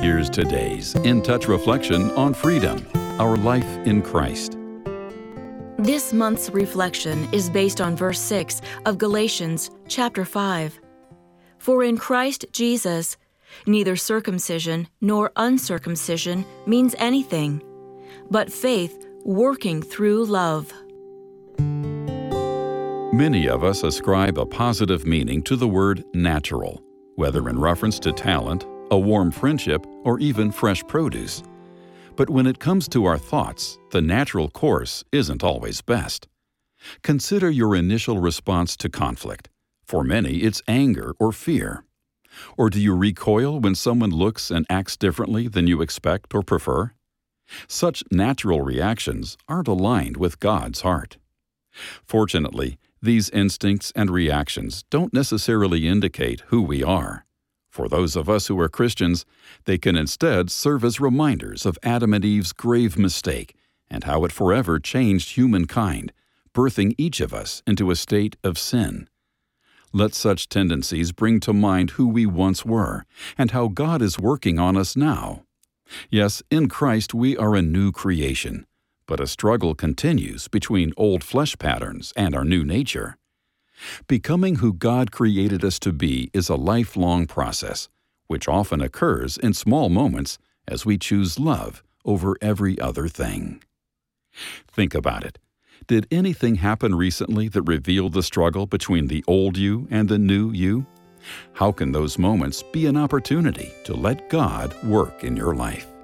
Here's today's In Touch reflection on freedom, our life in Christ. This month's reflection is based on verse 6 of Galatians chapter 5. For in Christ Jesus, neither circumcision nor uncircumcision means anything, but faith working through love. Many of us ascribe a positive meaning to the word natural, whether in reference to talent, a warm friendship, or even fresh produce. But when it comes to our thoughts, the natural course isn't always best. Consider your initial response to conflict. For many, it's anger or fear. Or do you recoil when someone looks and acts differently than you expect or prefer? Such natural reactions aren't aligned with God's heart. Fortunately, these instincts and reactions don't necessarily indicate who we are. For those of us who are Christians, they can instead serve as reminders of Adam and Eve's grave mistake and how it forever changed humankind, birthing each of us into a state of sin. Let such tendencies bring to mind who we once were and how God is working on us now. Yes, in Christ we are a new creation, but a struggle continues between old flesh patterns and our new nature. Becoming who God created us to be is a lifelong process, which often occurs in small moments as we choose love over every other thing. Think about it. Did anything happen recently that revealed the struggle between the old you and the new you? How can those moments be an opportunity to let God work in your life?